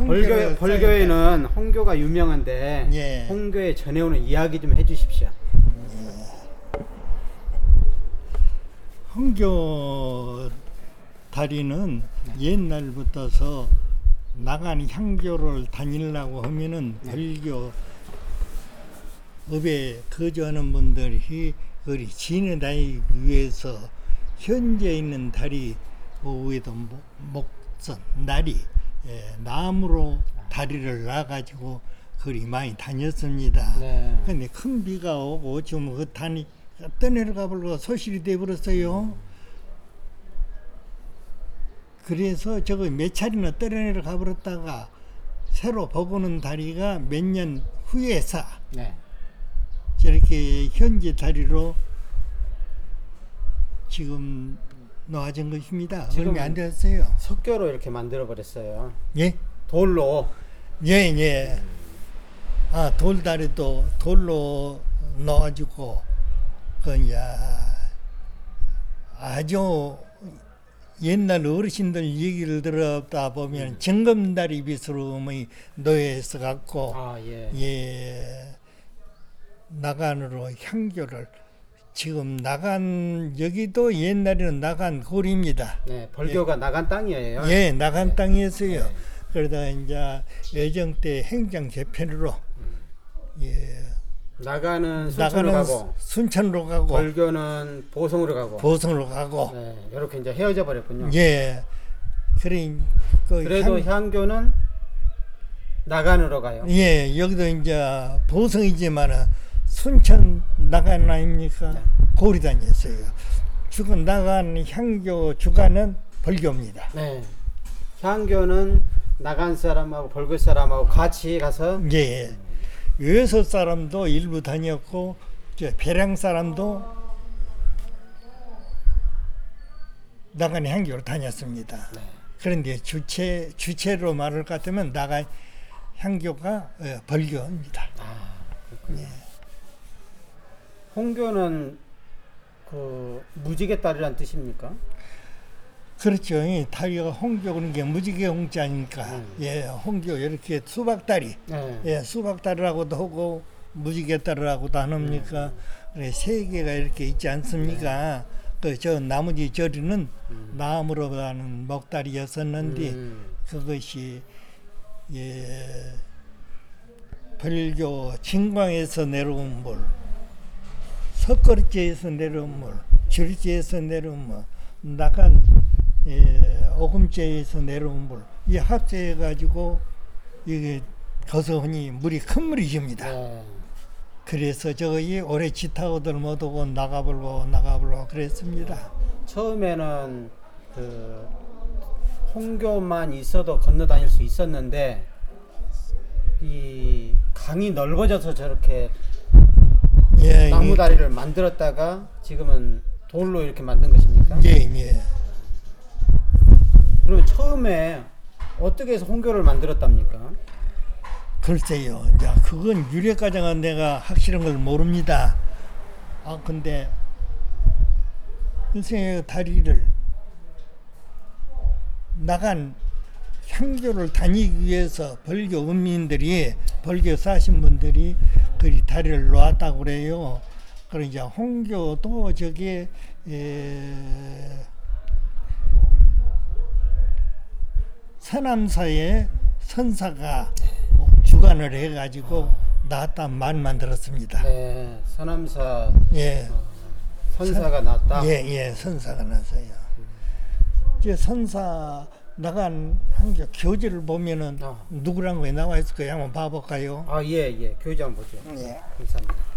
벌교에는 홍교가 유명한데 예. 홍교에 전해오는 이야기 좀 해주십시오. 홍교 다리는 옛날부터서 나간 향교를 다니려고 하면은 벌교 읍에 거주하는 분들이 그리 지내다니기 위해서 현재 있는 다리 위에도 목선, 나리, 나무로 다리를 놔가지고 그리 많이 다녔습니다. 네. 근데 큰 비가 오고 지금 그 단이 떠내려가 버리고 소실이 돼버렸어요. 그래서 저거 몇 차례나 떠내려가 버렸다가 새로 보고는 다리가 몇 년 후에서 네. 저렇게 현재 다리로 지금 놓아진 것입니다. 얼마 안 됐어요. 석교로 이렇게 만들어 버렸어요. 예? 돌로. 예, 예. 아, 돌다리도 돌로 넣어주고, 이제 아주 옛날 어르신들 얘기를 들었다 보면 정금다리 빗으로 놓여서 갖고, 아, 예. 예, 나간으로 향교를 지금 나간 여기도 옛날에는 나간 골입니다. 네, 벌교가 나간 땅이에요. 예, 나간 땅이었어요. 네. 그러다 이제 예정 때 행정 재편으로 예, 나가는 순천으로 가고 순천으로 가고 벌교는 보성으로 가고 보성으로 가고 네, 이렇게 이제 헤어져 버렸군요. 예, 그래도 향교는 나간으로 가요. 예, 여기도 이제 보성이지만은 순천 나간 아닙니까? 네. 고리 다녔어요. 주간 나간 향교 주간은 벌교입니다. 네, 향교는 나간 사람하고 벌교 사람하고 같이 가서 예, 여섯 사람도 일부 다녔고 저 배량 사람도 나간 향교로 다녔습니다. 네. 그런데 주체로 말할 것 같으면 나간 향교가 벌교입니다. 아, 그렇군요. 홍교는 그 무지개 딸이란 뜻입니까? 그렇죠. 이 다리가 홍교 그런 게 무지개 홍자 아닙니까? 예, 홍교 이렇게 수박다리, 네. 예, 수박다리라고도 하고 무지개다리라고도 하니까 세 개가 이렇게 있지 않습니까? 그 저 나머지 저리는 나무로 하는 먹다리였었는데 그것이 예, 벌교 진광에서 내려온 물, 석거리째에서 내려온 물, 줄지에서 내려온 물, 나간 오금째에서 내려온 물, 이 합체해 가지고 이게 거서훈이 물이 큰 물이십니다. 네. 그래서 저기 올해 지타고들 못 오고 나가보려고 그랬습니다. 처음에는 그 홍교만 있어도 건너 다닐 수 있었는데 이 강이 넓어져서 저렇게 예, 나무 다리를 만들었다가 지금은 돌로 이렇게 만든 것입니까? 예, 예. 그러면 처음에 어떻게 해서 홍교를 만들었답니까? 글쎄요. 이제 그건 유래과정은 내가 확실한 걸 모릅니다. 아, 근데 인생의 다리를 나간 향교를 다니기 위해서 벌교 은민들이 벌교 사신 분들이 그 다리를 놓았다고 그래요. 그리고 이제 홍교도 저게 서남사의 선사가 주관을 해가지고 나왔다 말만 들었습니다. 네, 서남사 예, 선사가 났다. 예, 예, 선사가 났어요. 이제 선사 나간 한교 교재를 보면은 누구랑 왜 나와 있을까요? 한번 봐볼까요? 아, 예, 예. 교재 한번 보죠. 예. 감사합니다.